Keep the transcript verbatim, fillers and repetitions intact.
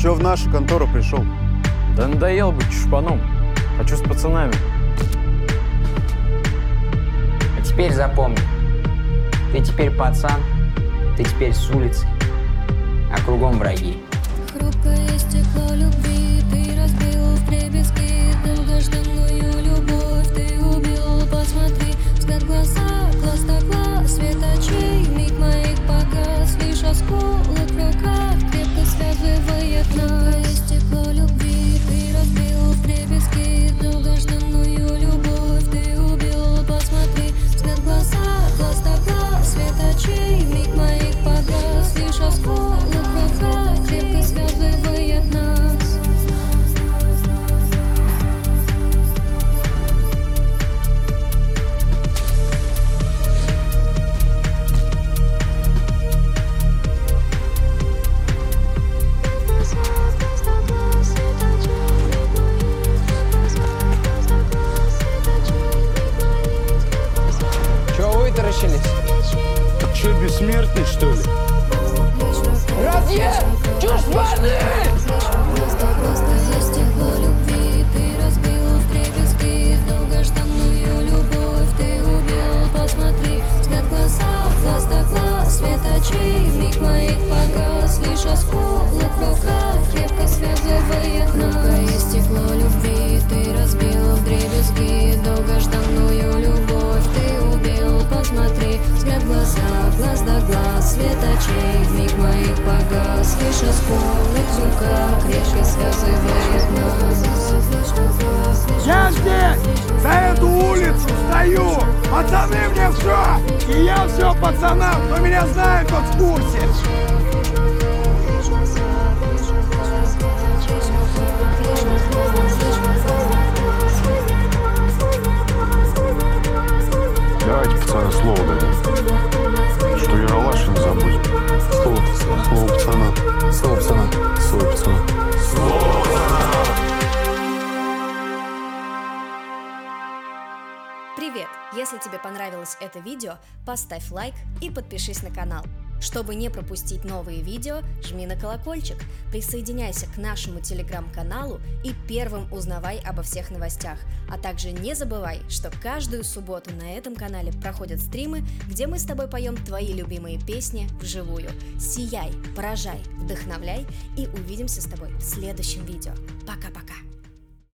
Чё в нашу контору пришел? Да надоело быть чушпаном. Хочу с пацанами. А теперь запомни. Ты теперь пацан, ты теперь с улицы, а кругом враги. Хрупкое стекло любви ты разбил вдребезги, долгожданную любовь ты убил. Посмотри, взгляд в глаза, глаз на глаз, свет очей, миг моих погас, лишь осколок в руках крепко связывает нас. Хрупкое стекло любви ты разбил вдребезги, долгожданную любовь ты убил. Посмотри, взгляд в глаза, глаз на глаз, свет очей, миг моих погас, лишь осколок в руках крепко связывает нас. Чего вытаращились? Че, бессмертный, что ли? Братья! Чушпаны! Хрупкое стекло любви ты разбил вдребезги, долгожданную любовь ты убил. Посмотри, взгляд в глаза, глаз на глаз, свет очей, миг моих погас, лишь осколок в руках крепко связывает нас. Хрупкое стекло любви ты разбил вдребезги, долгожданную любовь ты убил. Посмотри, взгляд в глаза, глаз на глаз, свет очей, миг моих погас, лишь осколок в руках крепко связывает нас. Я здесь, за эту улицу стою. Пацаны мне все, и я все пацанам. Кто меня знает, тот в курсе. Давайте, пацаны, слово дадим. Что Ералаш не забудем. Слово пацана. Слово пацана. Слово пацана. Слово пацана. Привет! Если тебе понравилось это видео, поставь лайк и подпишись на канал. Чтобы не пропустить новые видео, жми на колокольчик, присоединяйся к нашему телеграм-каналу и первым узнавай обо всех новостях. А также не забывай, что каждую субботу на этом канале проходят стримы, где мы с тобой поем твои любимые песни вживую. Сияй, поражай, вдохновляй и увидимся с тобой в следующем видео. Пока-пока!